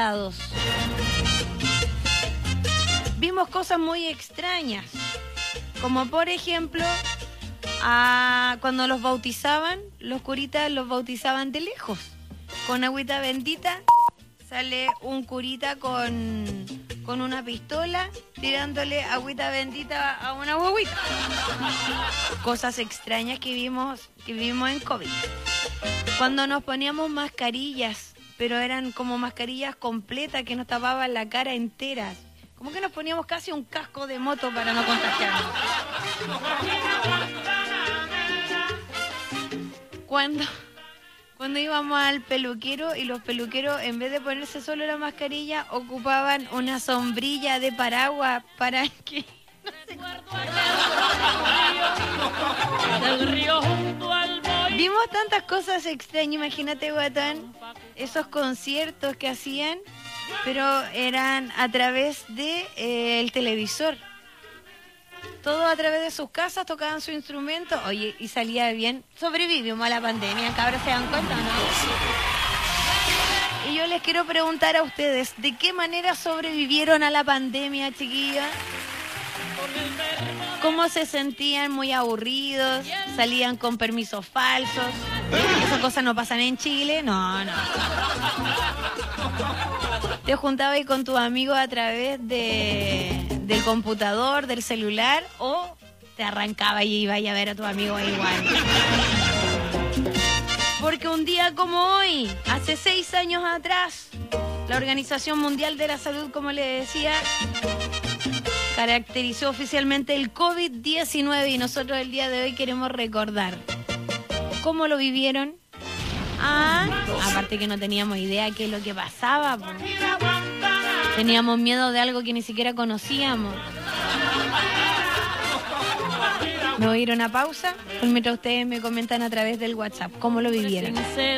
bautizados. Vimos cosas muy extrañas, como por ejemplo, cuando los bautizaban, los curitas los bautizaban de lejos, con agüita bendita. Sale un curita con una pistola tirándole agüita bendita a una guaguita. Cosas extrañas que vimos en COVID. Cuando nos poníamos mascarillas, pero eran como mascarillas completas que nos tapaban la cara entera. Como que nos poníamos casi un casco de moto para no contagiarnos. Cuando íbamos al peluquero y los peluqueros, en vez de ponerse solo la mascarilla, ocupaban una sombrilla de paraguas para que no se... Vimos tantas cosas extrañas, imagínate, guatón, esos conciertos que hacían, pero eran a través de el televisor. Todo a través de sus casas, tocaban su instrumento, oye, y salía bien. Sobrevivimos a la pandemia, cabros, ¿se dan cuenta o no? Y yo les quiero preguntar a ustedes, ¿de qué manera sobrevivieron a la pandemia, chiquillos? ¿Cómo se sentían? ¿Muy aburridos? ¿Salían con permisos falsos? ¿Esas cosas no pasan en Chile? No. ¿Te juntabas con tus amigos a través del computador, del celular, o te arrancaba y ibas a ver a tus amigos igual? Porque un día como hoy, hace 6 años atrás, la Organización Mundial de la Salud, como le decía, caracterizó oficialmente el COVID-19 y nosotros el día de hoy queremos recordar cómo lo vivieron. Aparte que no teníamos idea qué es lo que pasaba, po. Teníamos miedo de algo que ni siquiera conocíamos. Me voy a ir a una pausa, mientras ustedes me comentan a través del WhatsApp cómo lo vivieron.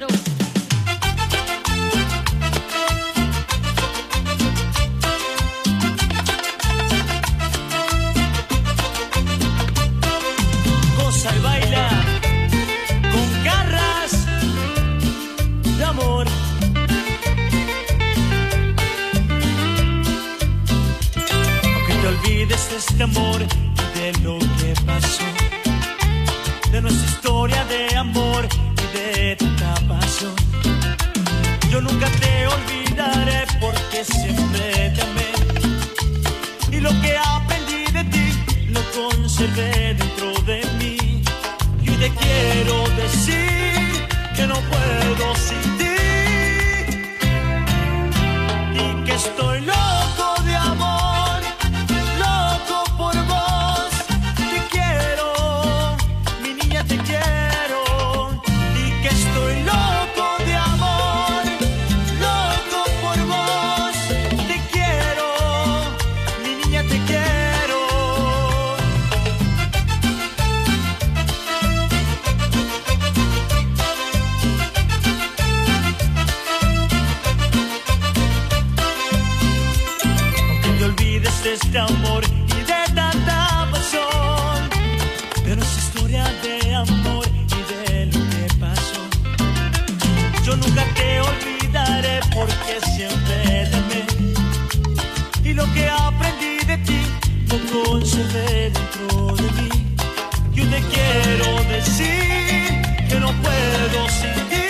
Goza y baila con garras de amor. Aunque te olvides de este amor y de lo que pasó, de nuestra historia de amor y de tanta pasión, yo nunca te olvidaré porque siempre te amé. Y lo que aprendí de ti lo conservé dentro de mí. Y hoy te quiero decir que no puedo sin ti y que estoy loco de amor, loco por vos. Te quiero, mi niña, te quiero, y que estoy loco de amor, loco por vos. Te quiero, mi niña, te quiero. Aunque te olvides de este amor y de tanta pasión, de nuestra historia de amor y de lo que pasó, yo nunca te olvidaré porque siempre te amé. Y lo que aprendí de ti lo conservé dentro de mí. Yo te quiero decir que no puedo sin ti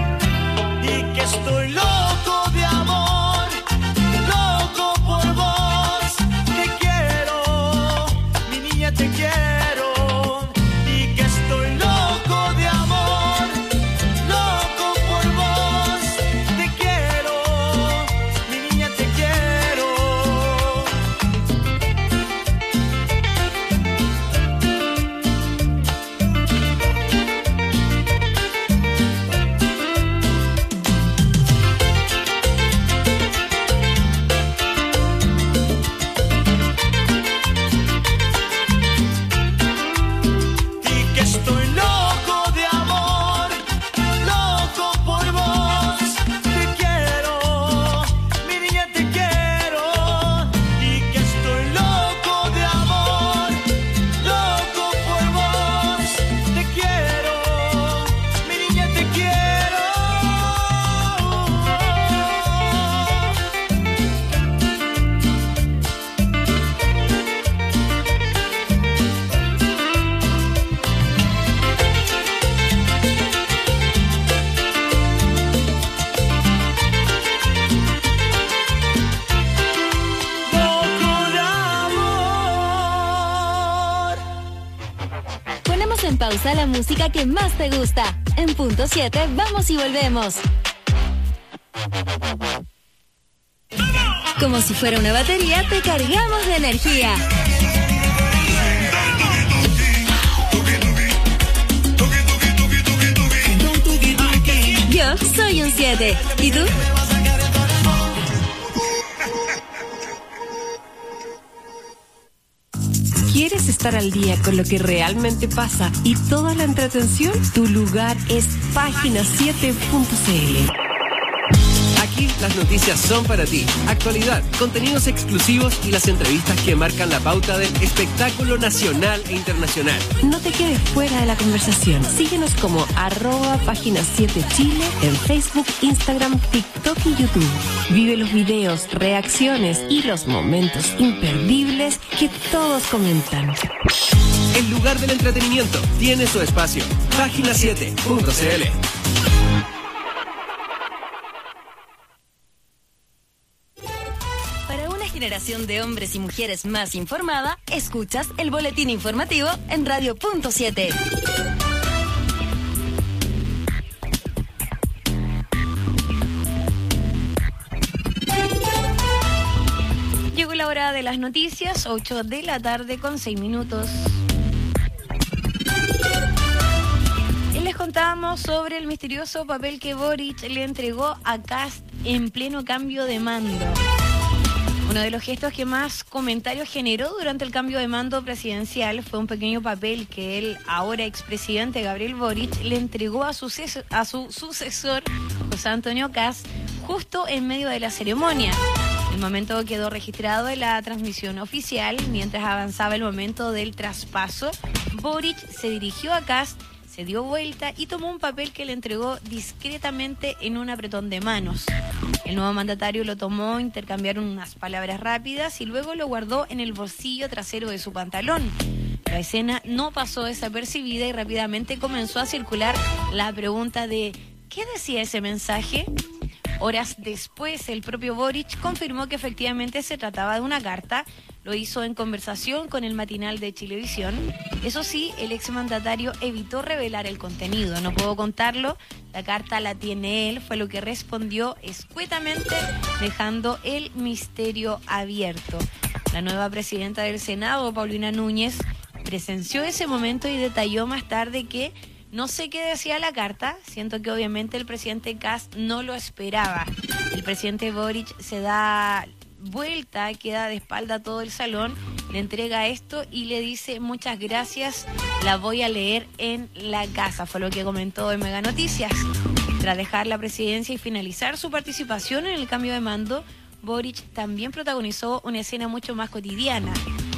y que estoy loco de amor, loco por vos. pausa la música que más te gusta. En punto 7, vamos y volvemos. Como si fuera una batería, te cargamos de energía. Yo soy un 7. ¿Y tú? ¿Quieres estar al día con lo que realmente pasa y toda la entretención? Tu lugar es página7.cl. Aquí las noticias son para ti. Actualidad, contenidos exclusivos y las entrevistas que marcan la pauta del espectáculo nacional e internacional. No te quedes fuera de la conversación. Síguenos como @página7chile en Facebook, Instagram, TikTok y YouTube. Vive los videos, reacciones y los momentos imperdibles que todos comentan. El lugar del entretenimiento tiene su espacio. Página7.cl. Generación de hombres y mujeres más informada, escuchas el boletín informativo en Radio Punto 7. Llegó la hora de las noticias, 8 de la tarde con 6 minutos. Y les contábamos sobre el misterioso papel que Boric le entregó a Kast en pleno cambio de mando. Uno de los gestos que más comentarios generó durante el cambio de mando presidencial fue un pequeño papel que el ahora expresidente Gabriel Boric le entregó a su sucesor, José Antonio Kast, justo en medio de la ceremonia. El momento quedó registrado en la transmisión oficial. Mientras avanzaba el momento del traspaso, Boric se dirigió a Kast, se dio vuelta y tomó un papel que le entregó discretamente en un apretón de manos. El nuevo mandatario lo tomó, intercambiaron unas palabras rápidas y luego lo guardó en el bolsillo trasero de su pantalón. La escena no pasó desapercibida y rápidamente comenzó a circular la pregunta de ¿qué decía ese mensaje? Horas después, el propio Boric confirmó que efectivamente se trataba de una carta. Lo hizo en conversación con el matinal de Chilevisión. Eso sí, el exmandatario evitó revelar el contenido. No puedo contarlo, la carta la tiene él, fue lo que respondió escuetamente, dejando el misterio abierto. La nueva presidenta del Senado, Paulina Núñez, presenció ese momento y detalló más tarde que no sé qué decía la carta, siento que obviamente el presidente Kast no lo esperaba. El presidente Boric se da vuelta, queda de espalda a todo el salón, le entrega esto y le dice muchas gracias, la voy a leer en la casa, fue lo que comentó en Mega Noticias. Tras dejar la presidencia y finalizar su participación en el cambio de mando, Boric también protagonizó una escena mucho más cotidiana.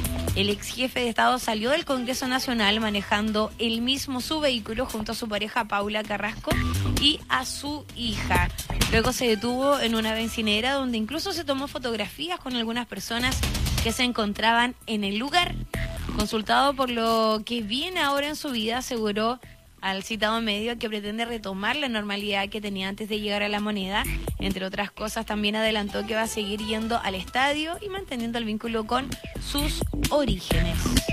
El ex jefe de Estado salió del Congreso Nacional manejando él mismo su vehículo junto a su pareja Paula Carrasco y a su hija. Luego se detuvo en una bencinera donde incluso se tomó fotografías con algunas personas que se encontraban en el lugar. Consultado por lo que viene ahora en su vida, aseguró al citado medio que pretende retomar la normalidad que tenía antes de llegar a la Moneda. Entre otras cosas, también adelantó que va a seguir yendo al estadio y manteniendo el vínculo con sus orígenes.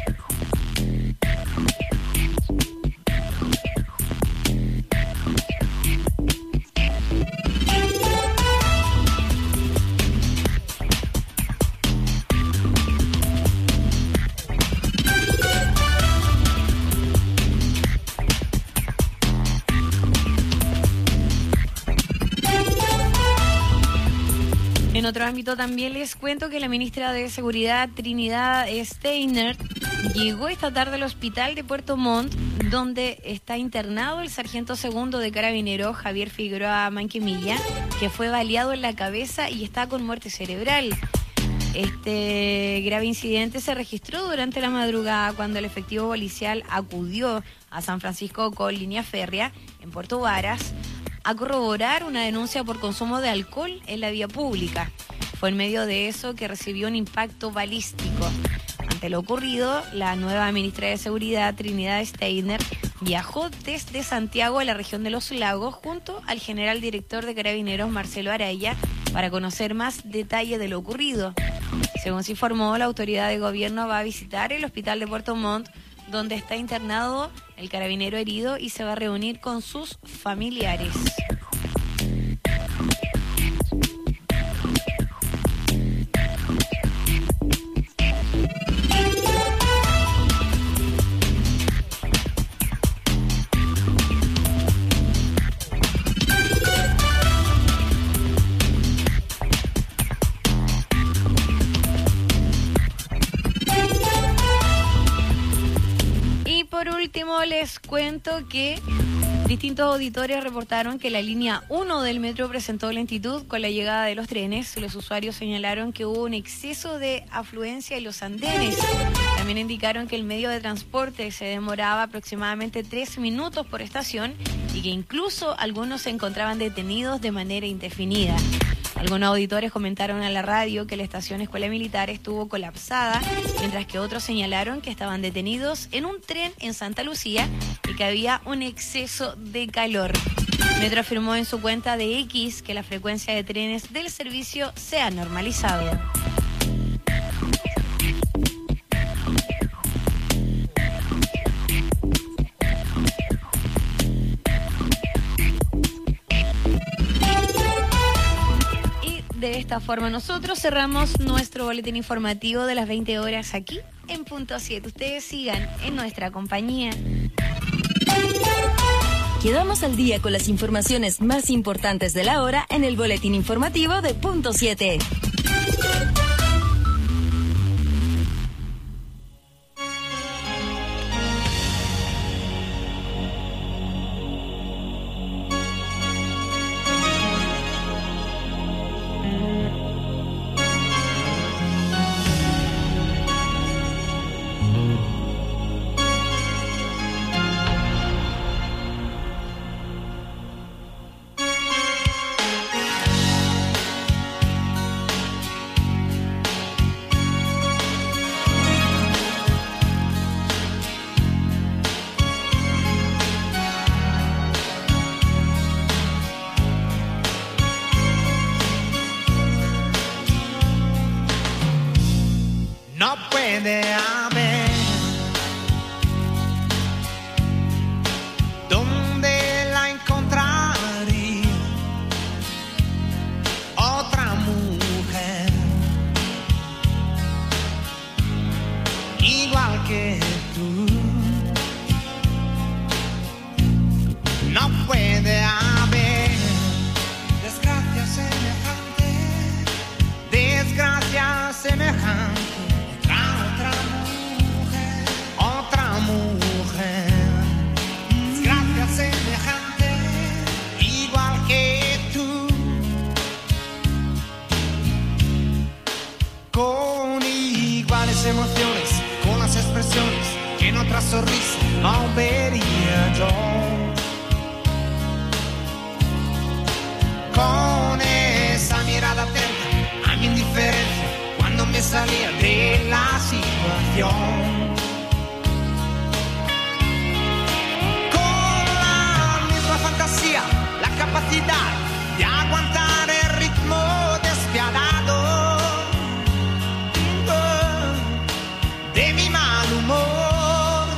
En otro ámbito también les cuento que la ministra de Seguridad, Trinidad Steiner, llegó esta tarde al hospital de Puerto Montt, donde está internado el sargento segundo de Carabineros, Javier Figueroa Manquemilla, que fue baleado en la cabeza y está con muerte cerebral. Este grave incidente se registró durante la madrugada cuando el efectivo policial acudió a San Francisco con línea férrea en Puerto Varas a corroborar una denuncia por consumo de alcohol en la vía pública. Fue en medio de eso que recibió un impacto balístico. Ante lo ocurrido, la nueva ministra de Seguridad, Trinidad Steiner, viajó desde Santiago a la región de Los Lagos junto al general director de Carabineros, Marcelo Araya, para conocer más detalle de lo ocurrido. Según se informó, la autoridad de gobierno va a visitar el hospital de Puerto Montt, donde está internado el carabinero herido y se va a reunir con sus familiares. Por último, les cuento que distintos auditores reportaron que la línea 1 del metro presentó lentitud con la llegada de los trenes. Los usuarios señalaron que hubo un exceso de afluencia en los andenes. También indicaron que el medio de transporte se demoraba aproximadamente 3 minutos por estación y que incluso algunos se encontraban detenidos de manera indefinida. Algunos auditores comentaron a la radio que la estación Escuela Militar estuvo colapsada, mientras que otros señalaron que estaban detenidos en un tren en Santa Lucía y que había un exceso de calor. Metro afirmó en su cuenta de X que la frecuencia de trenes del servicio se ha normalizado. De esta forma nosotros cerramos nuestro boletín informativo de las 20 horas aquí en Punto 7. Ustedes sigan en nuestra compañía. Quedamos al día con las informaciones más importantes de la hora en el boletín informativo de Punto 7. No puede haber donde la encontraría otra mujer igual que tú. No puede haber desgracia semejante. Otra mujer, desgracia semejante, igual que tú, con iguales emociones, con las expresiones que en otra sonrisa no vería yo, con esa mirada atenta a mi indiferencia cuando me salía de la situación. La capacidad de aguantar el ritmo despiadado de mi mal humor.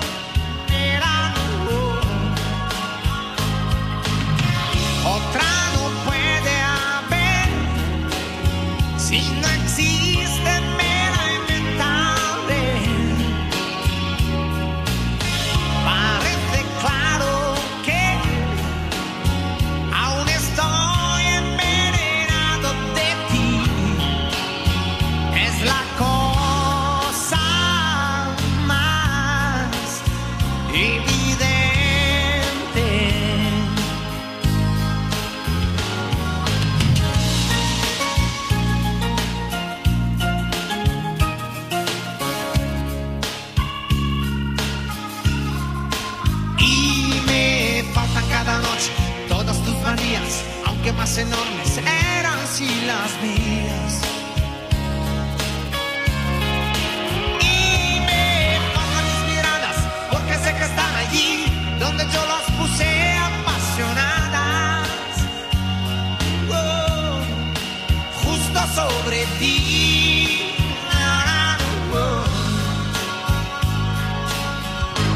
Otra no puede haber si no existe mera inventable. Parece claro que estoy envenenado de ti. Es la cosa más evidente. Y me faltan cada noche todas tus manías, aunque más enormes eran si las mías. Y me faltan mis miradas, porque sé que están allí, donde yo las puse apasionadas, justo sobre ti.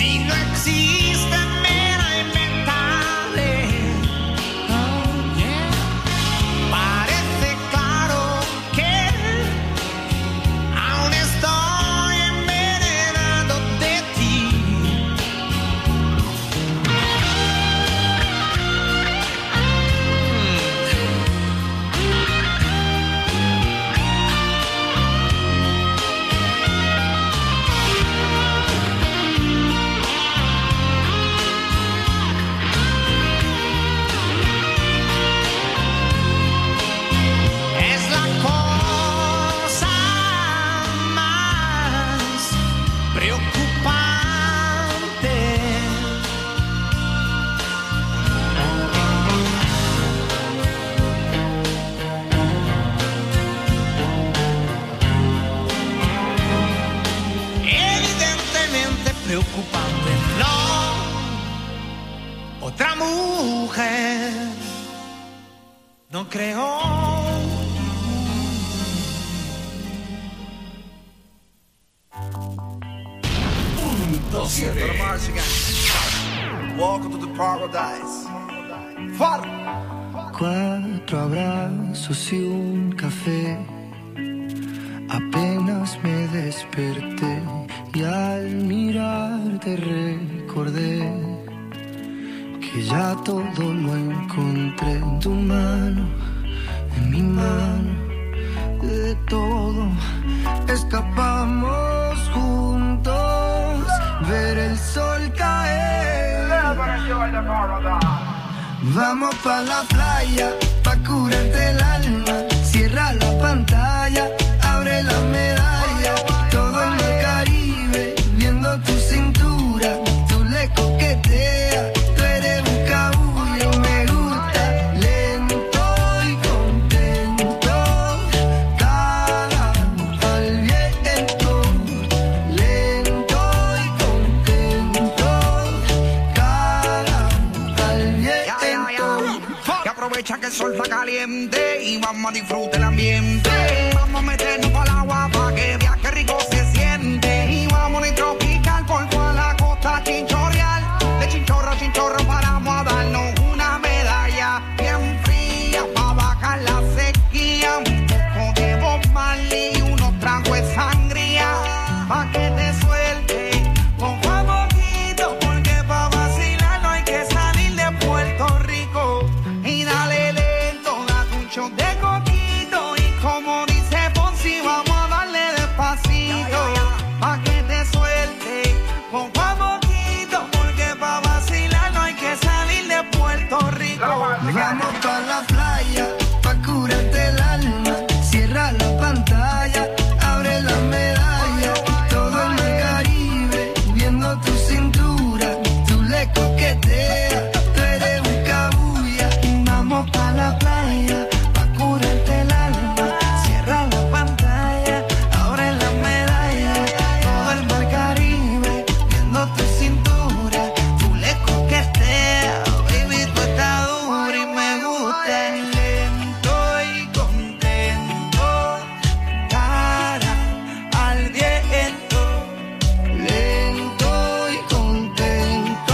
y no existe mera inventable. Oh, yeah. Parece claro que aún estoy envenenado de ti. Es la cosa más preocupante. Evidentemente preocupante. No, otra mujer. No creo. Welcome to the paradise. Far. 4 abrazos y un café. Apenas me desperté y al mirarte recordé que ya todo lo encontré en tu mano, en mi mano, de todo escapamos juntos, ver el sol caer. Vamos pa' la playa, pa' curarte el alma, cierra la pantalla, abre la medalla, todo en el Caribe, viendo tu cintura, tú le coqueteas, tú eres un cabullo, me gusta, lento y contento, cara al viento, lento y contento, cara al viento. Que aprovecha que el sol está caliente y vamos a disfrutar el ambiente. Vamos a meternos para el agua para que viaje rico se siente. Y vamos a tropical por toda la costa chinchorreal. De chinchorro a chinchorro paramos a darnos una medalla bien fría para bajar la sequía. Un poco de Bob Marley y unos tragos de sangría pa' que te suelte poco a poquito, porque pa' vacilar no hay que salir de Puerto Rico. Y dale lento, date un shot de coquito y como dice Fonsi, vamos a darle despacito pa' que te suelte poco a poquito, porque pa' vacilar no hay que salir de Puerto Rico. Vamos pa' la playa, pa' curarte el alma, cierra la pantalla, abre la medalla, todo en el Caribe, viendo tu cintura, tú le coqueteas, tú eres un cabulla. Vamos pa' la playa, pa' curarte el alma, cierra la pantalla, abre la medalla, todo el mar Caribe, viendo tu cintura, tú le coqueteas, baby, tú estás dura y me gusta. Lento y contento, cara al viento, lento y contento,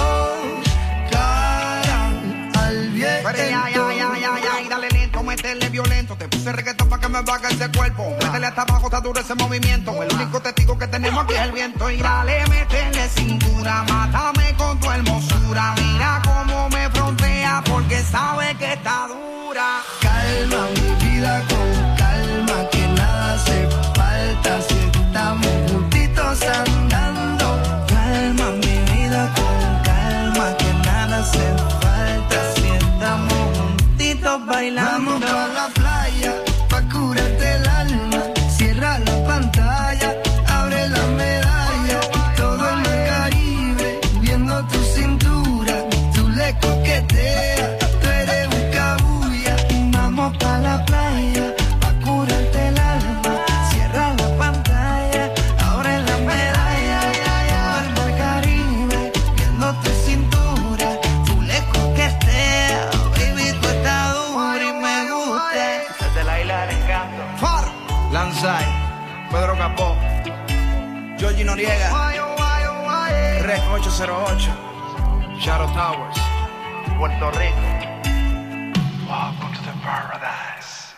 cara al viento. Pero y dale lento, métele violento. Te puse reggaetón pa' que me baje ese cuerpo. Métele hasta abajo, está duro ese movimiento. El único testigo que tenemos aquí es el viento. Y dale, métele cintura, mátame con tu hermosura. Mira cómo me frontea porque sabe que está dura. Calma mi vida con calma, que nada hace falta si estamos juntitos andando. Calma mi vida con calma, que nada hace falta si estamos juntitos bailando. Vamos pa' la playa, pa' curarte el alma, cierra la pantalla, abre la medalla, todo en el Caribe, viendo tu cintura, tú le coqueteas, tú eres un cabulla. Vamos pa' la playa, pa' curarte el alma, cierra la pantalla, abre la medalla, todo el mar Caribe, viendo tu cintura, tú le coqueteas, baby, tú estás dura y me gusta. Desde la isla del encanto. Far, Lanzai, Pedro Capó, Georgie Noriega, Reco 808, Shadow Towers, Puerto Rico. Welcome to the paradise.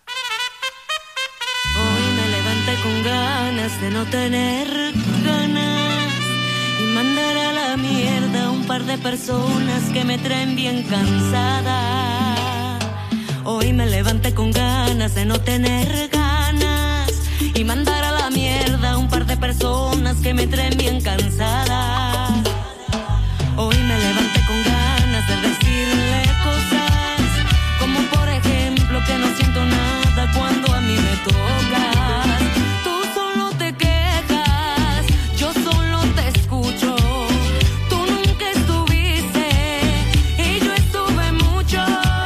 Hoy me levanté con ganas de no tener ganas y mandar a la mierda a un par de personas que me traen bien cansada. Hoy me levanté con ganas de no tener ganas y mandar a la mierda a un par de personas que me traen bien cansada. Hoy me levanté con ganas de decirle cosas como por ejemplo que no siento nada cuando a mí me tocas. Tú solo te quejas, yo solo te escucho. Tú nunca estuviste y yo estuve mucho.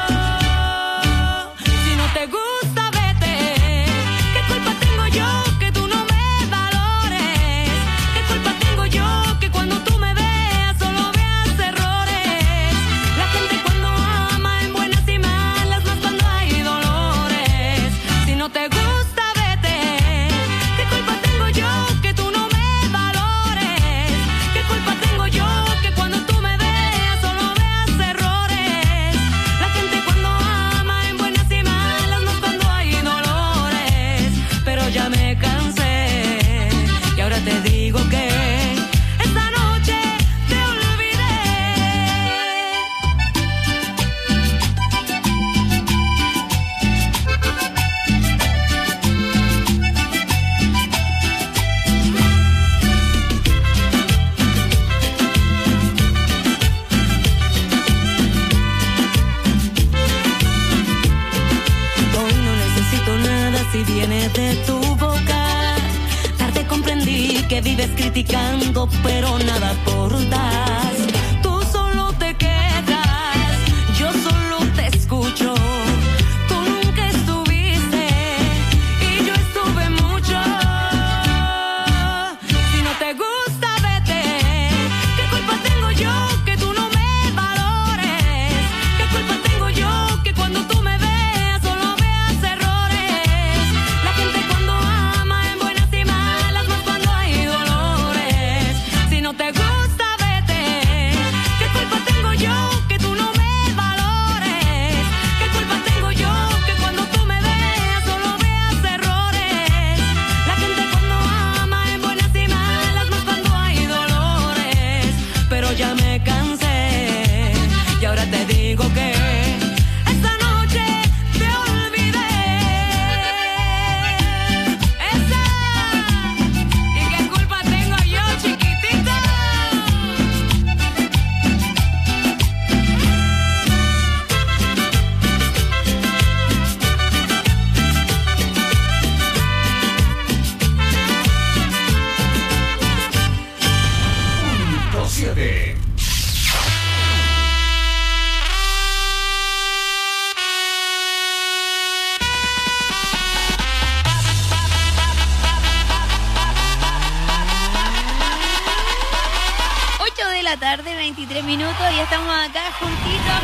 Si no te gusta, vete. ¿Qué culpa tengo yo que tú no me valores? ¿Qué culpa tengo yo que cuando tú me veas solo veas errores? La gente cuando ama en buenas y malas, más cuando hay dolores. Si no te gusta, vete. ¿Qué culpa tengo yo que tú no me valores? ¿Qué culpa tengo yo que cuando tú me veas solo veas errores? La gente cuando ama en buenas y malas, más cuando hay dolores. Pero ya me cansé y ahora te digo que esta noche te olvidé. Hoy no necesito nada si viene de tu boca. Tarde comprendí que vives criticando, pero nada aportas. Tú solo te quejas, yo solo te escucho. Tú nunca estuviste y yo estuve mucho. Si no te gusta, vete. ¿Qué culpa tengo yo que tú no me valores? ¿Qué culpa tengo yo que cuando tú me veas solo veas errores? La gente cuando ama en buenas y malas, más cuando hay dolores. Si no te gusta, vete. ¿Qué culpa tengo yo que tú no me valores? ¿Qué culpa tengo yo que cuando tú me veas solo veas errores? La gente cuando ama en buenas y malas, más cuando hay dolores. Pero ya me cansé y ahora te digo que esta noche te olvidé. Esa. ¿Y qué culpa tengo yo, chiquitito? 7. De la tarde, 23 minutos, y estamos acá juntitos.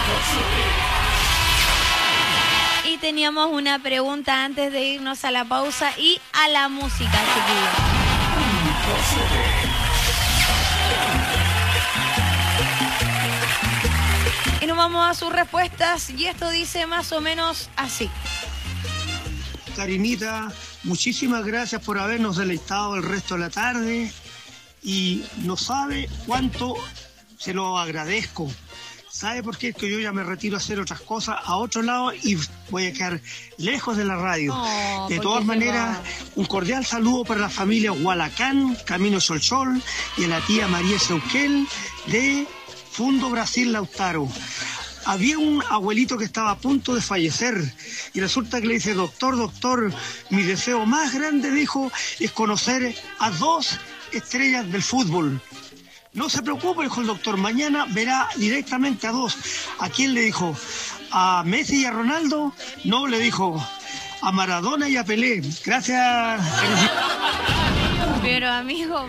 Y teníamos una pregunta antes de irnos a la pausa y a la música, chiquillos. Y nos vamos a sus respuestas, y esto dice más o menos así. Karinita, muchísimas gracias por habernos deleitado el resto de la tarde. Y no sabe cuánto se lo agradezco. ¿Sabe por qué? Es que yo ya me retiro a hacer otras cosas a otro lado y voy a quedar lejos de la radio. De todas maneras, un cordial saludo para la familia Hualacán, Camino Solsol, y a la tía María Seuquel de Fundo Brasil Lautaro. Había un abuelito que estaba a punto de fallecer y resulta que le dice: doctor, mi deseo más grande, dijo, es conocer a 2 estrellas del fútbol. No se preocupe, dijo el doctor, mañana verá directamente a 2. ¿A quién le dijo? ¿A Messi y a Ronaldo? No, le dijo a Maradona y a Pelé. Gracias. Pero amigo,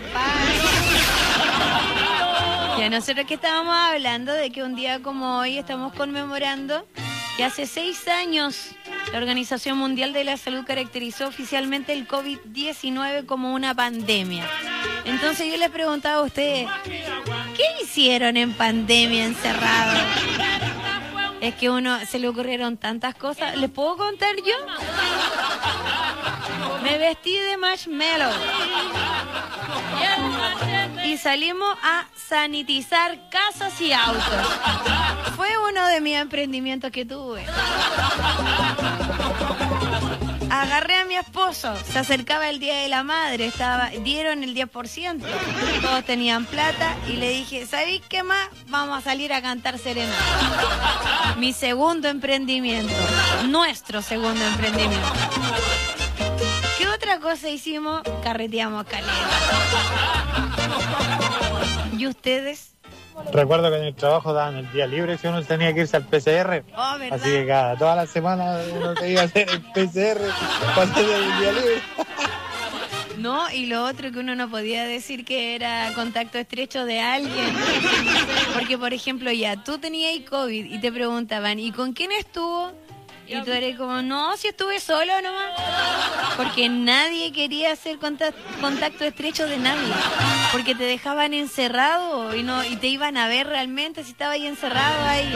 ya nosotros que estábamos hablando de que un día como hoy estamos conmemorando que hace 6 años la Organización Mundial de la Salud caracterizó oficialmente el COVID-19 como una pandemia. Entonces yo les preguntaba a ustedes, ¿qué hicieron en pandemia encerrados? Es que uno se le ocurrieron tantas cosas. ¿Les puedo contar yo? Me vestí de marshmallow y salimos a sanitizar casas y autos. Fue uno de mis emprendimientos que tuve. Agarré a mi esposo, se acercaba el Día de la Madre, dieron el 10%, todos tenían plata y le dije, ¿sabéis qué más? Vamos a salir a cantar serenata. Mi segundo emprendimiento, nuestro segundo emprendimiento. ¿Qué otra cosa hicimos? Carreteamos caleta. ¿Y ustedes? Recuerdo que en el trabajo daban el día libre si uno tenía que irse al PCR. Oh, ¿verdad? Así que toda la semana uno se iba a hacer el PCR para hacer el día libre. No, y lo otro que uno no podía decir que era contacto estrecho de alguien. Porque, por ejemplo, ya tú tenías COVID y te preguntaban, ¿y con quién estuvo? Y tú eres como, no, si estuve solo nomás. Porque nadie quería hacer contacto estrecho de nadie. Porque te dejaban encerrado y te iban a ver realmente si estabas ahí encerrado ahí.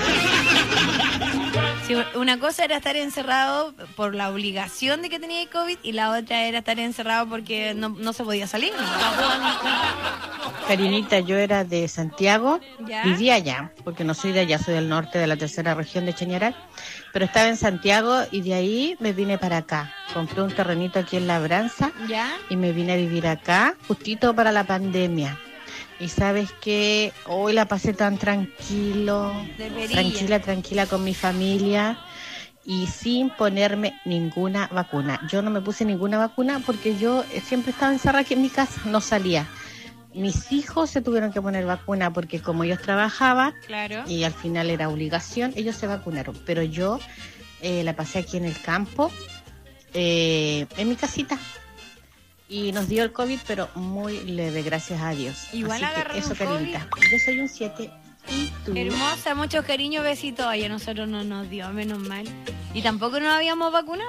Sí, una cosa era estar encerrado por la obligación de que tenías COVID y la otra era estar encerrado porque no se podía salir. Karinita, yo era de Santiago, ¿Ya? vivía allá, porque no soy de allá, soy del norte de la tercera región de Chañaral, pero estaba en Santiago y de ahí me vine para acá. Compré un terrenito aquí en Labranza ¿Ya? y me vine a vivir acá, justito para la pandemia. Y sabes que hoy la pasé tan tranquila con mi familia y sin ponerme ninguna vacuna. Yo no me puse ninguna vacuna porque yo siempre estaba encerrada aquí en mi casa, no salía. Mis hijos se tuvieron que poner vacuna porque como ellos trabajaban, claro, y al final era obligación, ellos se vacunaron. Pero yo la pasé aquí en el campo, en mi casita. Y nos dio el COVID, pero muy leve, gracias a Dios. Igual así que agarró eso, un COVID. Karinita. Yo soy un 7. ¿Y tú? Hermosa, muchos cariños, besitos. Ay, a nosotros no nos dio, menos mal. Y tampoco nos habíamos vacunado.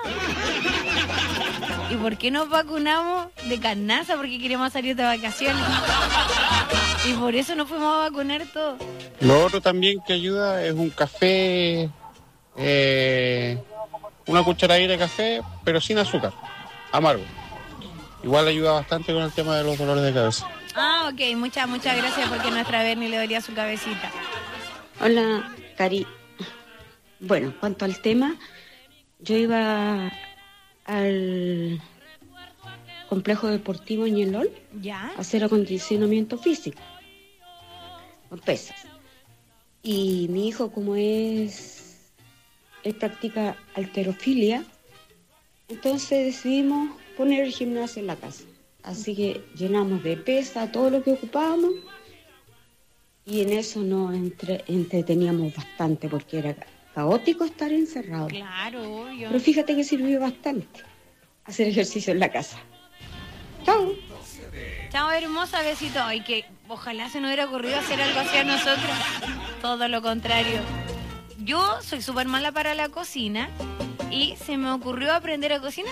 ¿Y por qué nos vacunamos? De carnaza, porque queríamos salir de vacaciones. Y por eso nos fuimos a vacunar todos. Lo otro también que ayuda es un café, una cucharadita de café, pero sin azúcar, amargo. Igual ayuda bastante con el tema de los dolores de cabeza. Ah, ok, muchas gracias porque nuestra Berni le dolía su cabecita. Hola, Cari. Bueno, cuanto al tema, yo iba al complejo deportivo Ñelol ¿Ya? a hacer acondicionamiento físico con pesas. Y mi hijo, como él practica halterofilia, entonces decidimos poner el gimnasio en la casa. Así que llenamos de pesa todo lo que ocupábamos y en eso nos entreteníamos bastante porque era caótico estar encerrado. Claro, obvio. Pero fíjate que sirvió bastante hacer ejercicio en la casa. Chao. Chao, hermosa, besito. Ay, que ojalá se nos hubiera ocurrido hacer algo así a nosotros. Todo lo contrario. Yo soy súper mala para la cocina y se me ocurrió aprender a cocinar.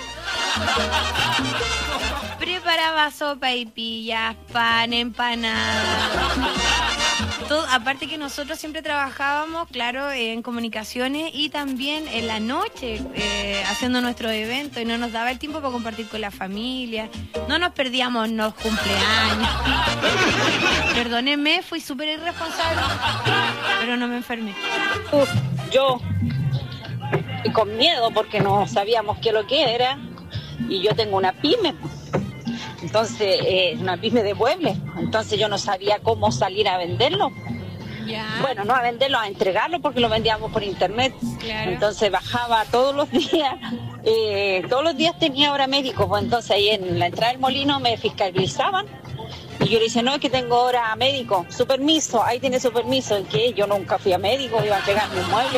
Preparaba sopa y pillas, pan, empanadas. Todo, aparte que nosotros siempre trabajábamos, claro, en comunicaciones y también en la noche haciendo nuestros eventos y no nos daba el tiempo para compartir con la familia. No nos perdíamos los cumpleaños. Perdónenme, fui súper irresponsable, pero no me enfermé. Yo, y con miedo porque no sabíamos qué lo que era, y yo tengo una pyme, entonces una pyme de muebles, entonces yo no sabía cómo salir a venderlo. Ya. Bueno, no a venderlo, a entregarlo porque lo vendíamos por internet. Claro. Entonces bajaba todos los días tenía hora médico, pues entonces ahí en la entrada del molino me fiscalizaban y yo le dije, no, es que tengo hora médico, su permiso, ahí tiene su permiso. ¿Y qué? Yo nunca fui a médico, iba a entregar mis muebles.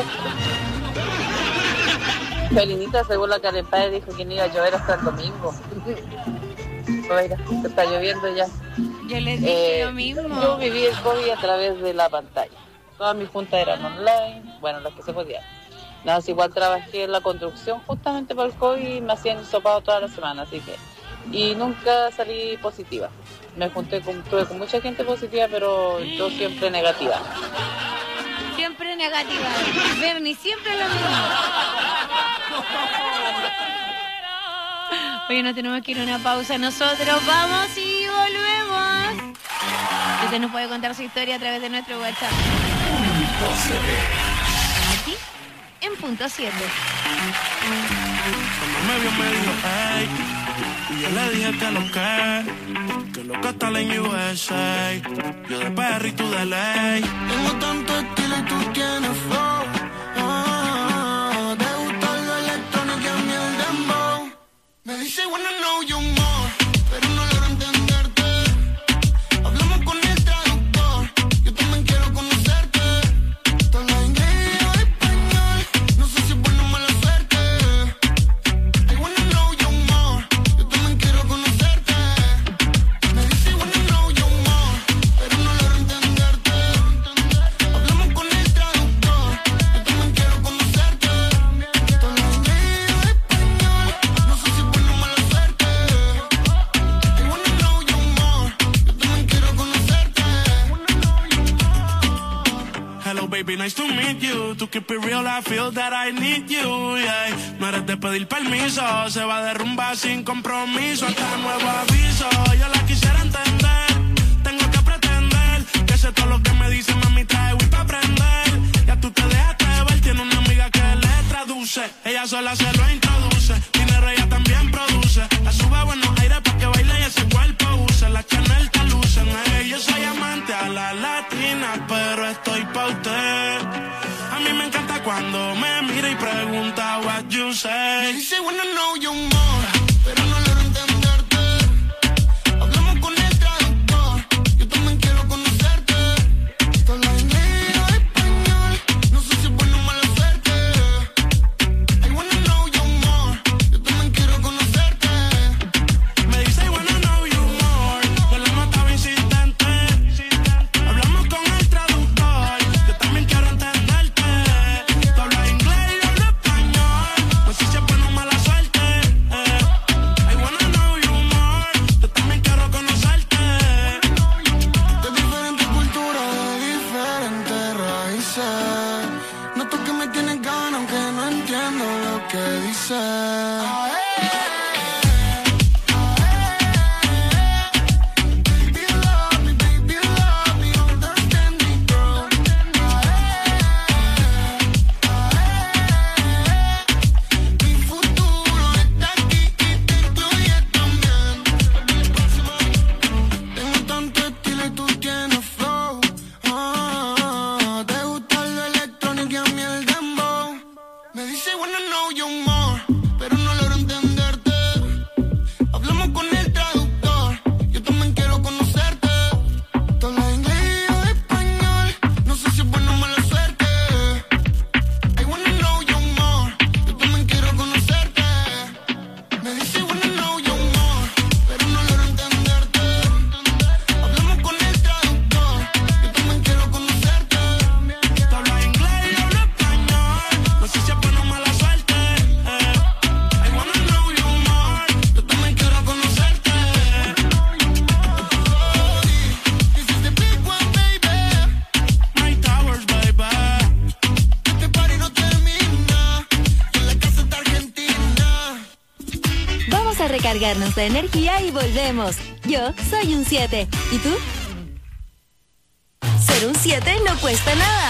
Belinita, según la Carepae, dijo que no iba a llover hasta el domingo. Mira, se está lloviendo ya. Yo les dije lo mismo. Yo viví el COVID a través de la pantalla. Todas mis juntas eran online, bueno, las que se podían. Nada, igual trabajé en la construcción justamente por el COVID y me hacían hisopado toda la semana, así que y nunca salí positiva. Estuve con mucha gente positiva, pero yo siempre negativa. Siempre negativa. Bernie, siempre lo mismo. Oye, no tenemos que ir a una pausa. Nosotros vamos y volvemos. Usted nos puede contar su historia a través de nuestro WhatsApp. Aquí, en punto 7. Me dijo, hey, y yo le dije que lo que está en USA. Yo de perro y tú de ley. Tengo tanto estilo y tú tienes flow. Te gusta lo electrónico y a mí el dembow. Me dice, wanna know you more, pero no logro entenderte. Hablamos con el traductor, yo también quiero conocerte. Te hablo inglés o español, no sé si es buena o mala suerte. I wanna know you more, yo también quiero conocerte. Me dice, wanna know you more, pero no logro entenderte. Hablamos con el traductor, yo también quiero conocerte. Te hablo inglés o español, no sé si es buena o mala suerte. I wanna know you more, yo también quiero conocerte. Hello baby, nice to meet you. To keep it real, I feel that I need you, yeah. No eres de pedir permiso, se va a derrumbar sin compromiso. Hasta nuevo aviso, yo la quisiera entender. Tengo que pretender que sé todo lo que me dice, mami, trae Wii pa' aprender. Ya tú te dejaste ver, tiene una amiga que le traduce. Ella sola se lo introduce, dinero ella también produce. La sube a buenos aires pa' que baile y ese cuerpo use. La Chanel te lucen, yo soy amante a la latina, pero estoy pa' usted. A mí me encanta cuando me mira y pregunta what you say. Me dice wanna know you more, pero no logro entenderte. Hablamos con el traductor, yo también quiero conocerte. Te hablo inglés o español, no sé si es buena o mala suerte. I wanna know you more, yo también quiero conocerte. Me dice I wanna know you more, yo la mataba insistente. Hablamos con el traductor, yo también quiero entenderte. Tú hablas inglés y yo hablo español, no sé si es buena o mala suerte. I wanna know you more, yo también quiero conocerte. De diferentes culturas, de diferentes raíces. Noto que me tienes ganas aunque no entiendo lo que dices. Tengo tanto estilo y tú tienes flow. Te gusta lo electrónico y a mí el dembow. Me dice wanna know you more, pero no logro entenderte. Hablamos con el traductor, yo también quiero conocerte. Te hablo inglés o español, no sé si es buena o mala suerte. I wanna know you more, yo también quiero conocerte. Me dice wanna know you more, pero no logro entenderte. Hablamos con el traductor, yo también quiero conocerte. Te hablo inglés y yo hablo español, no sé si es buena o mala suerte. I wanna know you more, yo también quiero conocerte. This is the big one, baby. My towers, baby. Este party no termina, en la casa está Argentina. Vamos a recargarnos de energía y volvemos. Yo soy un 7. ¿Y tú? Ser un 7 no cuesta nada.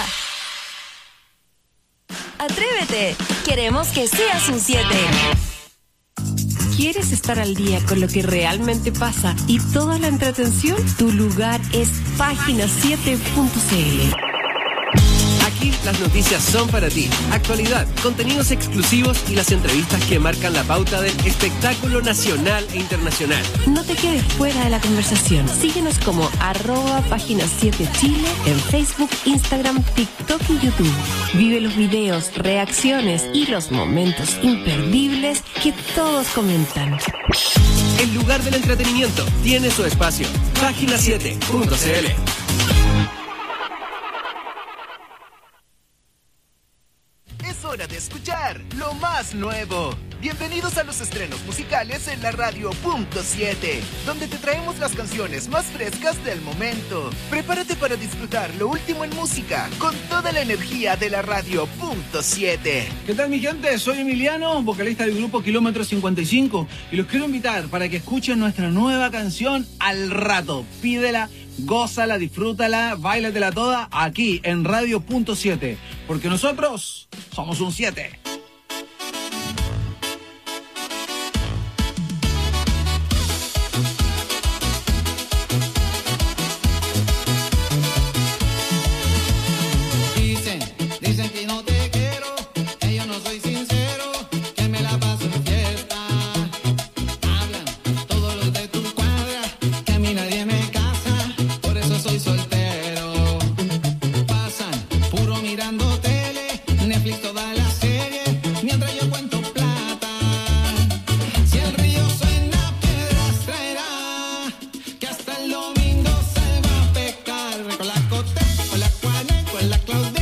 Atrévete. Queremos que seas un 7. ¿Quieres estar al día con lo que realmente pasa y toda la entretención? Tu lugar es página7.cl. Aquí las noticias son para ti. Actualidad, contenidos exclusivos y las entrevistas que marcan la pauta del espectáculo nacional e internacional. No te quedes fuera de la conversación. Síguenos como @página7chile en Facebook, Instagram, TikTok y YouTube. Vive los videos, reacciones y los momentos imperdibles que todos comentan. El lugar del entretenimiento tiene su espacio. Página7.cl. Es hora hora de escuchar lo más nuevo. Bienvenidos a los estrenos musicales en la Radio Punto 7, donde te traemos las canciones más frescas del momento. Prepárate para disfrutar lo último en música con toda la energía de la Radio Punto 7. ¿Qué tal, mi gente? Soy Emiliano, vocalista del grupo Kilómetro 55, y los quiero invitar para que escuchen nuestra nueva canción Al Rato. Pídela, gózala, disfrútala, báilatela toda aquí en Radio Punto 7, porque nosotros somos un 7. Dicen que no te quiero, que yo no soy sincero, que me la paso en fiesta. Hablan todos los de tu cuadra, que a mí nadie me casa, por eso soy soltero. Pasan puro mirando tele, Netflix toda la serie, mientras yo cuento plata. Si el río suena, piedras traerá, que hasta el domingo se va a pecar. Con la Cote, con la Juane, con la Claudia.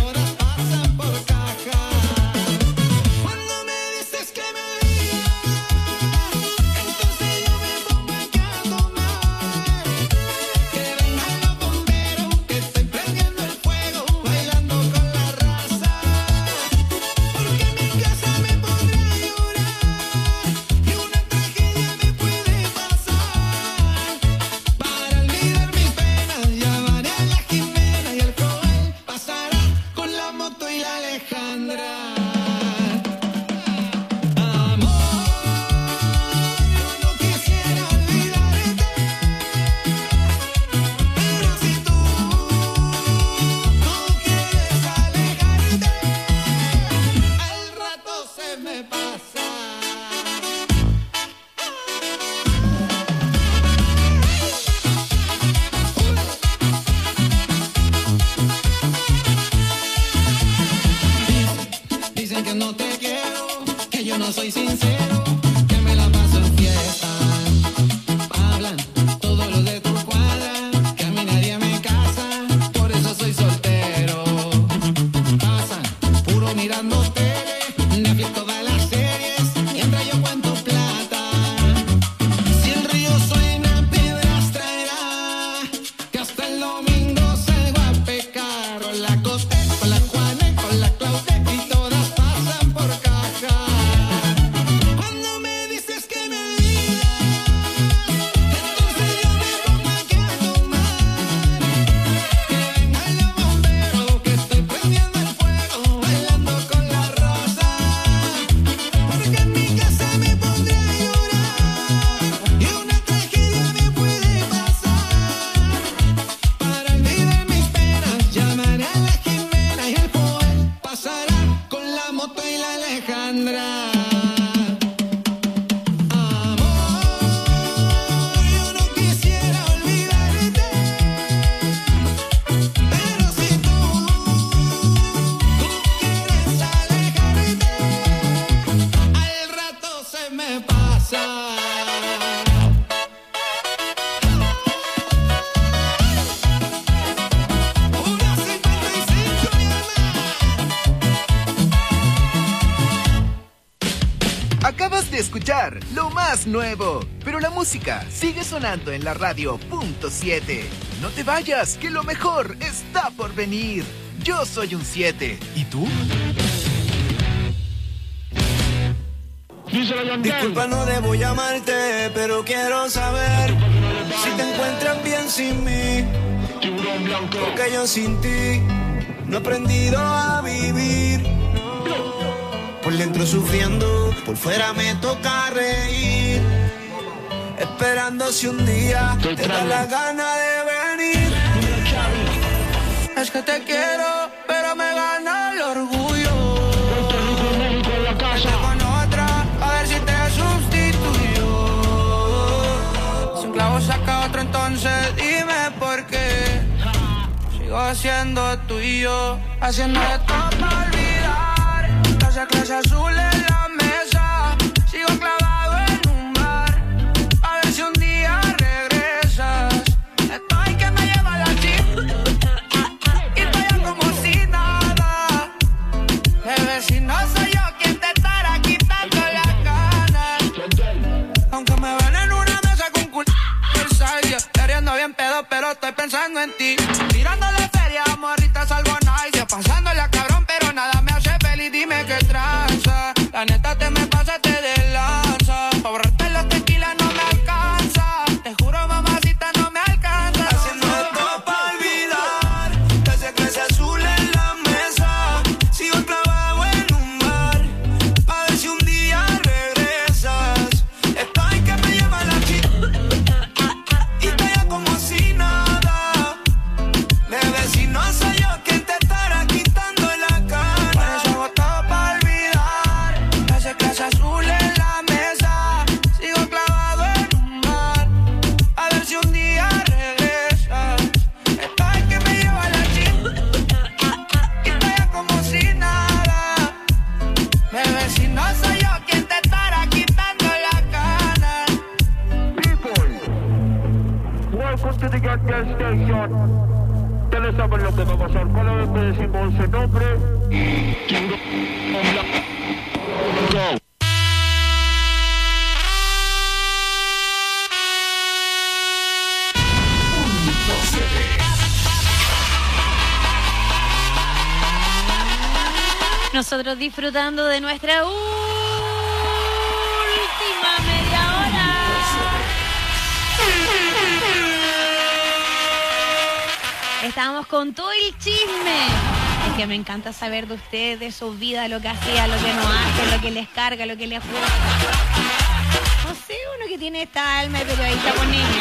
Escuchar lo más nuevo, pero la música sigue sonando en la Radio Punto 7. No te vayas, que lo mejor está por venir. Yo soy un 7. ¿Y tú? Disculpa, no debo llamarte, pero quiero saber si te encuentras bien sin mí. Porque yo sin ti no he aprendido a vivir. Por dentro sufriendo, por fuera me toca reír. Esperando si un día te da la gana de venir. Es que te quiero, pero me gana el orgullo. Vete con otra, a ver si te sustituyo. Si un clavo saca otro, entonces dime por qué. Sigo siendo tuyo, haciendo de todo para olvidar. Esa clase azul en la mesa, sigo clavado en un bar, a ver si un día regresas. Estoy que me lleva la chica y estoy como si nada, bebé, sin estoy pensando en ti. Tirándole feria, morrita, salvo nice. Pasándola cabrón, pero nada me hace feliz. Dime qué tranza. La neta te me pasaste de lanza. Pa' borrarte los tequilas no me alcanza. Te juro, mamacita, no me alcanza. Haciendo esto pa' olvidar. Desde clase azul en la mesa. Sigo clavado en un bar. Pa' ver si un día regresas. Estoy que me lleva la chica. Y estoy ya como si nada. Bebé, si no soy yo quien te estará quitando la cara. Por eso hago todo pa' olvidar. Desde clase azul en la mesa. Sigo clavado en un bar. A ver si un día regresas. Estoy que me lleva la chica. Y estoy ya como si nada. Bebé, si no soy yo quien te estará quitando la cara. Welcome to the gas station. Ustedes saben lo que va a pasar. Cada vez que decimos ese nombre, go. Nosotros disfrutando de nuestra última media hora. Estamos con todo el chisme. Es que me encanta saber de ustedes, de su vida, lo que hacía, lo que no hace, lo que les carga, lo que les gusta. No sé, uno que tiene esta alma de periodista con niños.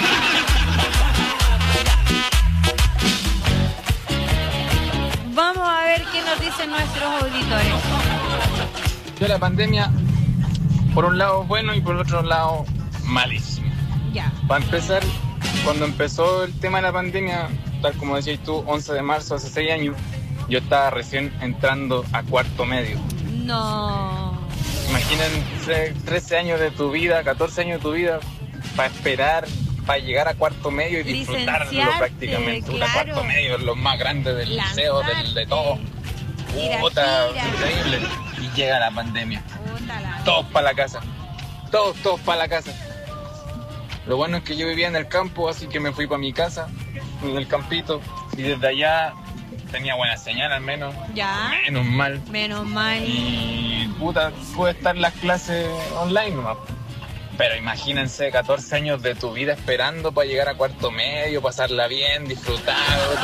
Vamos a ver qué nos dicen nuestros auditores. Yo la pandemia, por un lado bueno y por otro lado malísimo. Ya. Para empezar, cuando empezó el tema de la pandemia, tal como decías tú, 11 de marzo, hace 6 años, yo estaba recién entrando a cuarto medio. No. Imagínense 13 años de tu vida, 14 años de tu vida, para esperar, para llegar a cuarto medio y disfrutarlo prácticamente. Claro. Cuarto medio es lo más grande del liceo, de todo. Puta, increíble. Y llega la pandemia. Todos para la casa. Todos para la casa. Lo bueno es que yo vivía en el campo, así que me fui para mi casa, en el campito, y desde allá tenía buena señal al menos. Ya. Menos mal. Menos mal. Y puta, pude estar las clases online nomás. Pero imagínense 14 años de tu vida esperando para llegar a cuarto medio, pasarla bien, disfrutar,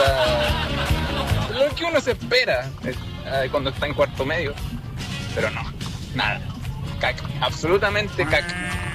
lo que uno se espera cuando está en cuarto medio. Pero no, nada. Caca. Absolutamente caca.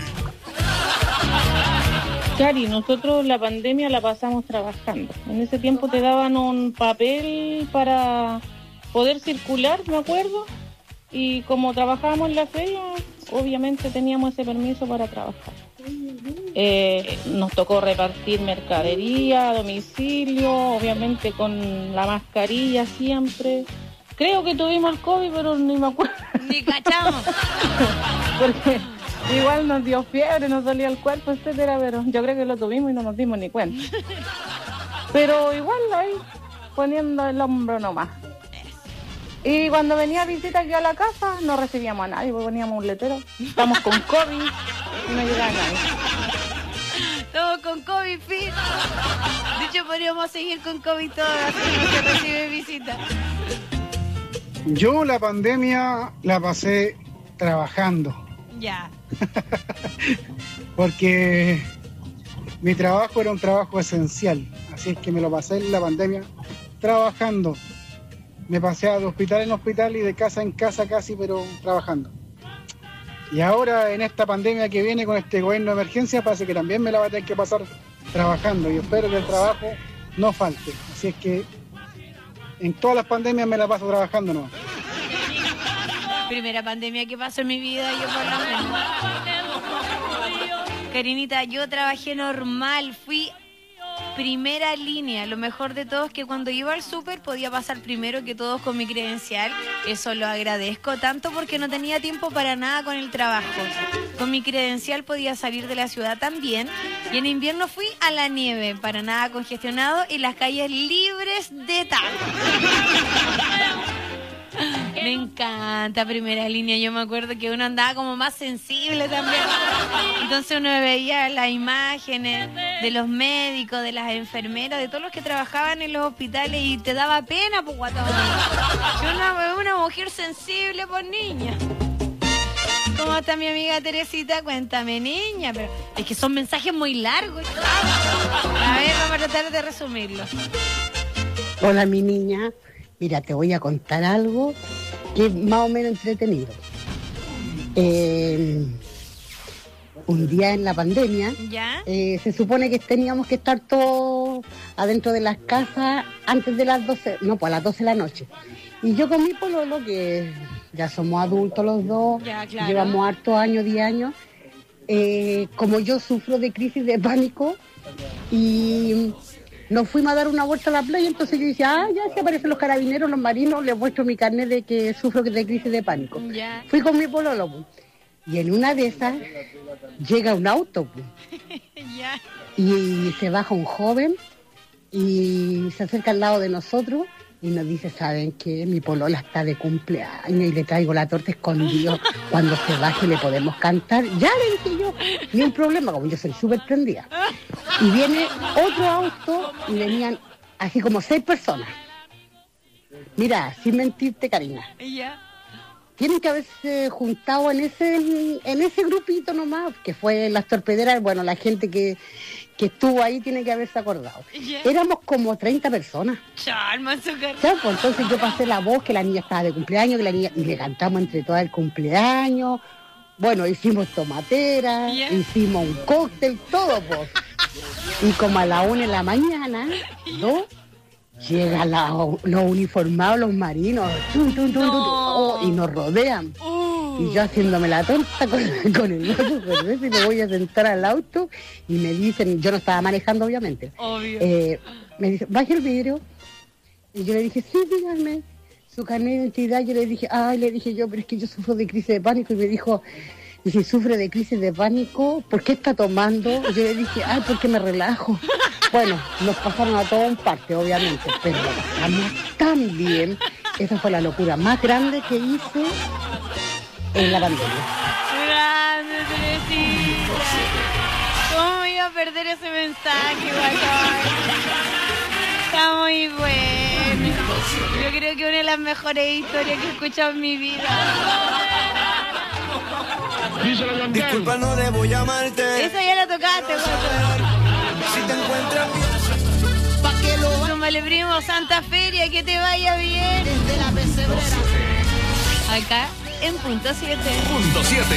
Cari, nosotros la pandemia la pasamos trabajando. En ese tiempo te daban un papel para poder circular, me acuerdo. Y como trabajábamos en la feria, obviamente teníamos ese permiso para trabajar. Nos tocó repartir mercadería a domicilio, obviamente con la mascarilla siempre. Creo que tuvimos el COVID, pero ni me acuerdo. Ni cachamos. Porque igual nos dio fiebre, nos dolía el cuerpo, etcétera, pero yo creo que lo tuvimos y no nos dimos ni cuenta. Pero igual ahí, poniendo el hombro nomás. Y cuando venía visita aquí a la casa, no recibíamos a nadie, porque poníamos un letrero. Estamos con COVID y no llegaba nadie. Estamos con COVID fit. De hecho, podríamos seguir con COVID todas, así no se recibe visita. Yo la pandemia la pasé trabajando. Ya. Porque mi trabajo era un trabajo esencial. Así es que me lo pasé en la pandemia trabajando. Me pasé de hospital en hospital y de casa en casa casi, pero trabajando. Y ahora en esta pandemia que viene con este gobierno de emergencia, parece que también me la va a tener que pasar trabajando. Y espero que el trabajo no falte. Así es que en todas las pandemias me la paso trabajando, ¿no? Primera pandemia que pasó en mi vida, yo por lo menos. Karinita, yo trabajé normal, fui primera línea. Lo mejor de todo es que cuando iba al súper podía pasar primero que todos con mi credencial. Eso lo agradezco tanto porque no tenía tiempo para nada con el trabajo. Con mi credencial podía salir de la ciudad también. Y en invierno fui a la nieve, para nada congestionado y las calles libres de taco. Me encanta primera línea. Yo me acuerdo que uno andaba como más sensible también. Entonces uno veía las imágenes de los médicos, de las enfermeras, de todos los que trabajaban en los hospitales y te daba pena, pues guatón. Yo una mujer sensible, pues niña. ¿Cómo está mi amiga Teresita? Cuéntame, niña. Pero es que son mensajes muy largos. A ver, vamos a tratar de resumirlo. Hola, mi niña. Mira, te voy a contar algo que es más o menos entretenido. Un día en la pandemia, ¿ya? Se supone que teníamos que estar todos adentro de las casas antes de las 12, no, pues a las 12 de la noche. Y yo con mi pololo, que ya somos adultos los dos, ya, claro. Llevamos hartos años, 10 años, como yo sufro de crisis de pánico y nos fuimos a dar una vuelta a la playa, entonces yo decía, ya se aparecen los carabineros, los marinos, les muestro mi carnet de que sufro de crisis de pánico. Ya. Fui con mi pololo, pues. Y en una de esas llega un auto, pues. Ya. Y se baja un joven y se acerca al lado de nosotros y nos dice, ¿saben qué? Mi polola está de cumpleaños y le traigo la torta escondida. Cuando se baje le podemos cantar. Ya le dije yo, ni un problema, como yo soy súper prendida. Y viene otro auto y venían así como 6 personas. Mira, sin mentirte, Karina. Ya. Tienen que haberse juntado en ese grupito nomás, que fue las torpederas, bueno, la gente que estuvo ahí tiene que haberse acordado. Yeah. Éramos como 30 personas. Chalma, azúcar. Ya, pues, entonces yo pasé la voz que la niña estaba de cumpleaños, que la niña, y le cantamos entre todas el cumpleaños. Bueno, hicimos tomatera, Yeah. hicimos un cóctel, todo, pues. Y como a la 1 de la mañana, ¿no? Llegan los uniformados, los marinos, y nos rodean. Y yo haciéndome la tonta con el vaso de cerveza y me voy a sentar al auto y me dicen, yo no estaba manejando obviamente. Obvio. Me dicen, baje el vidrio. Y yo le dije, sí, díganme su carnet de identidad. Yo le dije, le dije yo, pero es que yo sufro de crisis de pánico. Y me dijo, y si sufre de crisis de pánico, ¿por qué está tomando? Y yo le dije, porque me relajo. Bueno, nos pasaron a todo un parte, obviamente, pero lo pasamos tan bien. Esa fue la locura más grande que hice en la pandemia. Grande, Teresita. ¿Cómo iba a perder ese mensaje, guacón? Está muy bueno. Yo creo que una de las mejores historias que he escuchado en mi vida. Disculpa, no debo llamarte. Esa ya la tocaste, guacón. Si te encuentras bien, pa' que lo súmale, primo, Santa Feria, que te vaya bien. Desde la pesebrera. Acá en punto 7. Punto 7.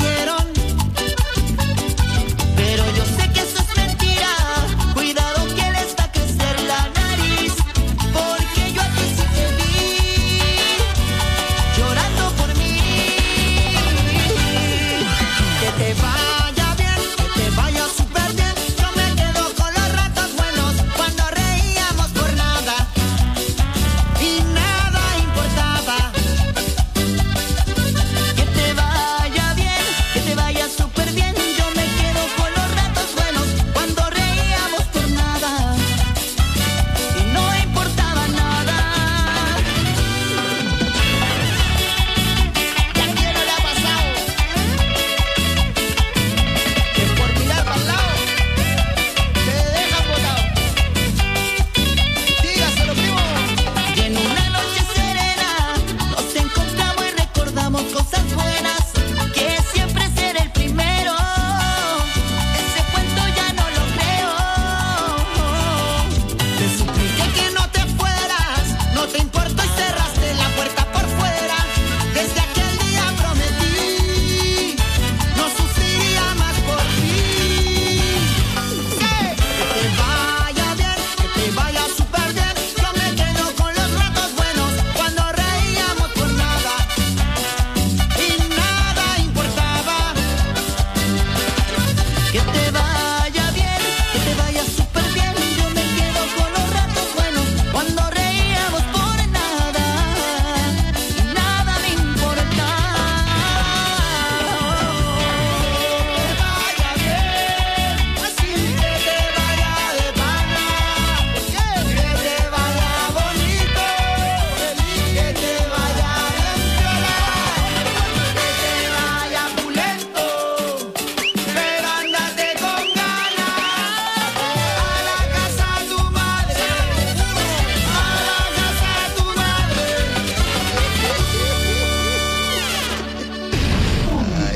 pero yo sé que eso es mentira. Cuidado que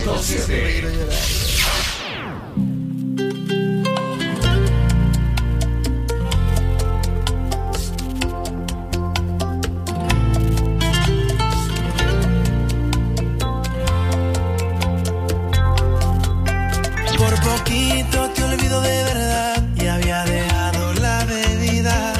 Por poquito te olvido de verdad y había dejado la bebida.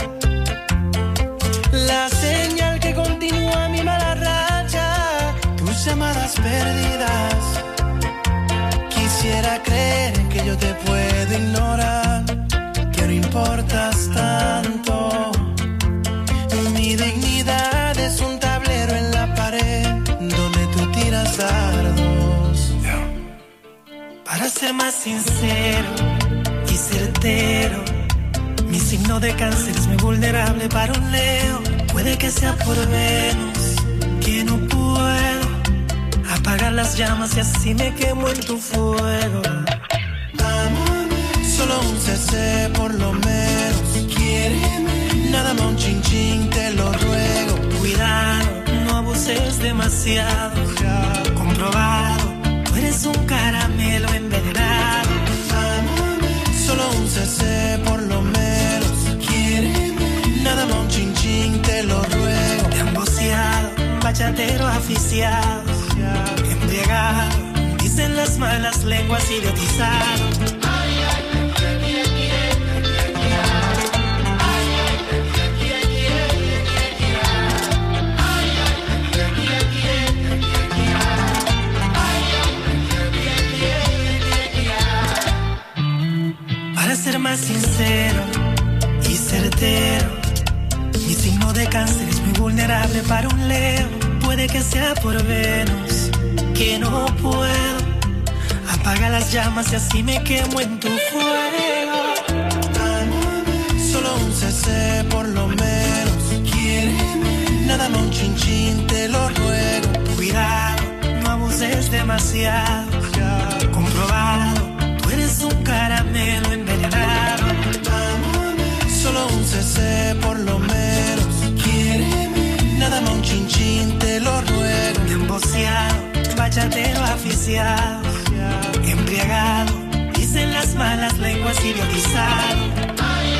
La señal que continúa mi mala racha, tus llamadas perdidas. Quisiera creer que yo te puedo ignorar, que no importas tanto. Mi dignidad es un tablero en la pared donde tú tiras dardos. Para ser más sincero y certero, mi signo de cáncer es muy vulnerable para un Leo. Puede que sea por Venus, que no puedo apagar las llamas y así me quemo en tu fuego. Solo un CC por lo menos, quiéreme. Nada más un chin chin, te lo ruego. Cuidado, no abuses demasiado, comprobado. Tú eres un caramelo envenenado. Solo un CC por lo menos, quiéreme. Nada más un chin chin, te lo ruego. Te han boceado, bachatero aficiado, embriagado. Dicen las malas lenguas, idiotizado. Para ser más sincero y certero, mi signo de cáncer es muy vulnerable para un Leo. Puede que sea por Venus, que no puedo apagar las llamas y así me quemo en tu fuego. Solo un CC por lo menos, quiéreme. Nada más un chin chin, te lo ruego. Cuidado, no abuses demasiado, comprobado. Tú eres un caramelo envenenado. Solo un CC por lo menos, quiéreme. Nada más un chin chin, te lo ruego. Me han boceado, bachatero aficiado, embriagado. Dicen las malas lenguas, idiotizado.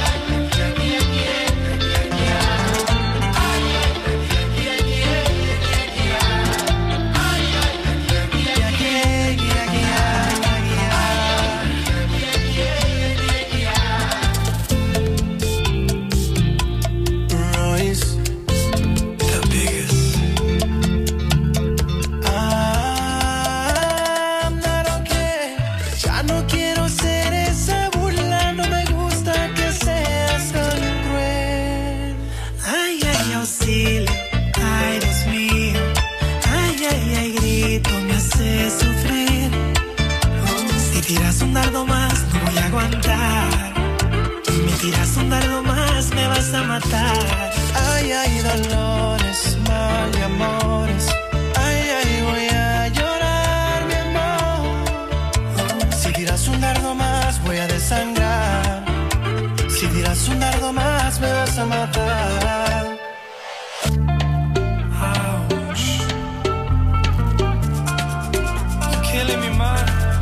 Tiras un dardo más, no voy a aguantar. Me tiras un dardo más, me vas a matar. Ay, ay, dolores, mal de amores. Ay, ay, voy a llorar, mi amor. Si tiras un dardo más, voy a desangrar. Si tiras un dardo más, me vas a matar. Ouch. You're killing me, man.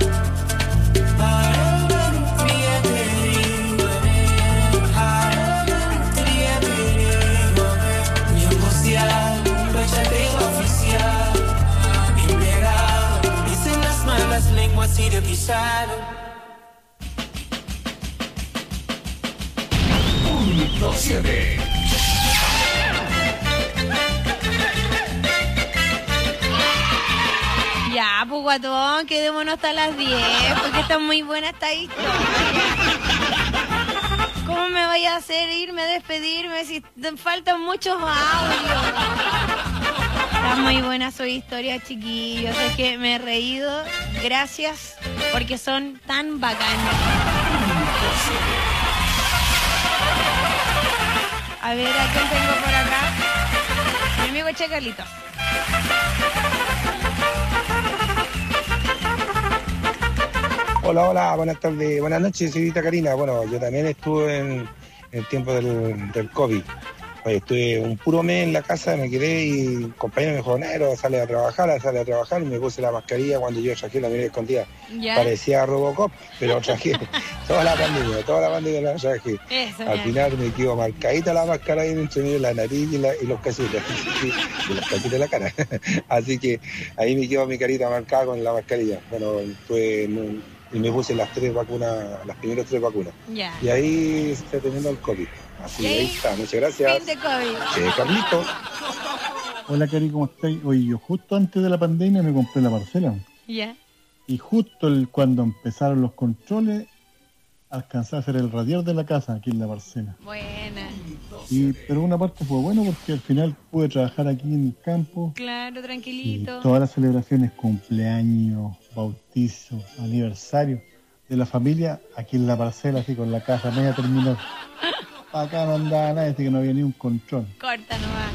Sirio pisado. 1-2-7. Ya, pues guatón, quedémonos hasta las 10, porque está muy buena esta historia. ¿Cómo me vaya a hacer irme a despedirme si faltan muchos audios? Está muy buena su historia, chiquillos. Es que me he reído. Gracias, porque son tan bacanas. A ver, ¿a quién tengo por acá? Mi amigo Che Carlitos. Hola, hola, buenas tardes, buenas noches, señorita Karina. Bueno, yo también estuve en el tiempo del COVID. Estuve un puro mes en la casa, me quedé y un compañero me dijo, Nero, sale a trabajar, y me puse la mascarilla cuando yo traje la miré escondida. Ya. Parecía Robocop, pero traje toda la pandemia la traje. Eso, Al ya. final me quedó marcadita la máscara ahí entre medio de la nariz y los cachetes, y los cachetes de la cara. Así que ahí me quedó mi carita marcada con la mascarilla. Bueno, y me puse las primeras 3 vacunas. Ya. Y ahí está teniendo el COVID. Así que ahí está, muchas gracias. Fin de COVID. Carlito. Hola, Cari, ¿cómo estáis? Oye, yo justo antes de la pandemia me compré la parcela. Ya. Y justo cuando empezaron los controles, alcancé a hacer el radiador de la casa aquí en la parcela. Buena. Pero una parte fue bueno porque al final pude trabajar aquí en el campo. Claro, Y tranquilito. todas las celebraciones, cumpleaños, bautizos, aniversario de la familia, aquí en la parcela, así con la casa media terminada. Acá no andaba nadie, así que no había ni un control. Corta nomás.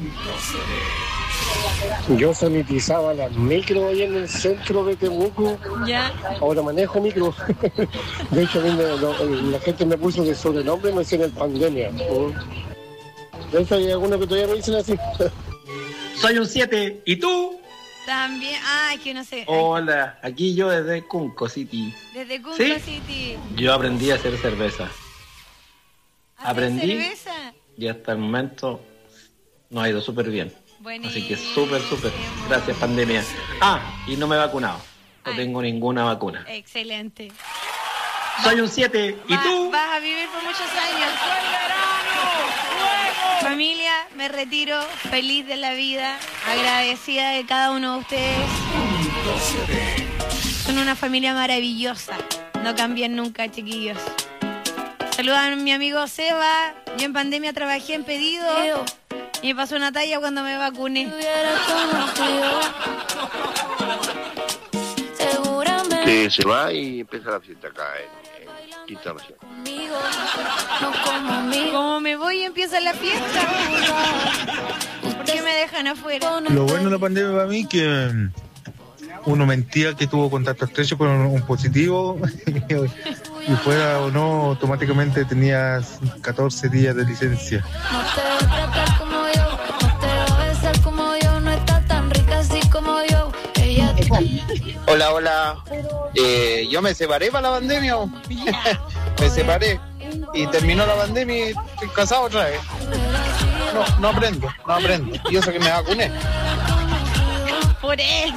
Yo sanitizaba las micro ahí en el centro de Temuco. Ya. Ahora manejo micro. De hecho, a mí la gente me puso de sobrenombre y me decían el pandemia. De hecho, hay algunos que todavía me dicen así. Soy un 7. ¿Y tú? También. Es que no sé. Hola, aquí yo desde Cunco City. Desde Cunco ¿Sí? City. Yo aprendí a hacer cerveza. Aprendí ¿Cerveza? y hasta el momento nos ha ido súper bien. Buenísimo. Así que súper. Gracias, pandemia. Y no me he vacunado. No tengo ninguna vacuna. Excelente. Soy un 7. ¿Y tú? Vas a vivir por muchos años. Familia, me retiro feliz de la vida, agradecida de cada uno de ustedes. Son una familia maravillosa. No cambien nunca, chiquillos. Saludan a mi amigo Seba. Yo en pandemia trabajé en pedido y me pasó una talla cuando me vacuné. Que se va y empieza la fiesta acá en Quinta Región. Como me voy empieza la fiesta. ¿Por qué me dejan afuera? Lo bueno de la pandemia para mí que uno mentía que tuvo contacto estrecho con un positivo y fuera o no, automáticamente tenías 14 días de licencia. No te voy a tratar como yo, no te voy a besar como yo, no estás tan rica así como yo. Ella Hola. Yo me separé para la pandemia. Me separé y terminó la pandemia y estoy casado otra vez. No aprendo. Y eso que me vacuné. Por eso.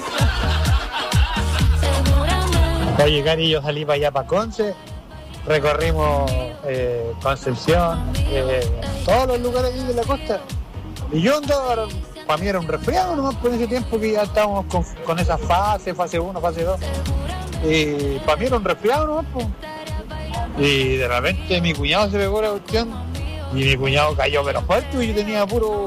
Oye, Cari, yo salí para allá, para Conce, recorrimos Concepción, todos los lugares aquí de la costa. Y yo andaba, para mí era un resfriado nomás por ese tiempo que ya estábamos con esa fase 1, fase 2. Y para mí era un resfriado nomás, pues. Y de repente mi cuñado se pegó la cuestión y mi cuñado cayó pero fuerte y yo tenía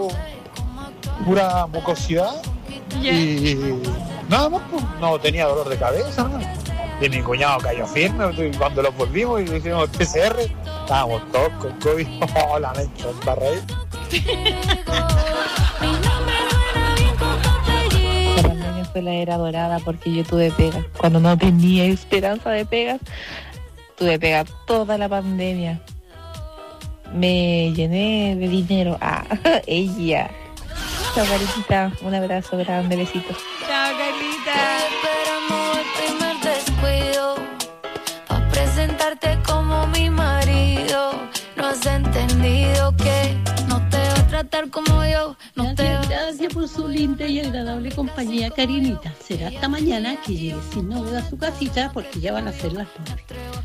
pura mucosidad. Y nada más, pues, no tenía dolor de cabeza, ¿no? Y mi cuñado cayó firme y cuando lo volvimos y le hicimos PCR, estábamos todos con COVID. Oh, la mecha, para reír. Para mí fue la era dorada porque yo tuve pega. Cuando no tenía esperanza de pegas, tuve pega toda la pandemia. Me llené de dinero. Ella. Chao, Carita. Un abrazo grande, besitos. Chao, Carlita. esperamos el primer descuido pa' presentarte como mi marido. No has entendido que no te voy a tratar como yo. Gracias por su linda y agradable compañía, Karinita. Será hasta mañana que llegue sin novedad a su casita porque ya van a ser las 9.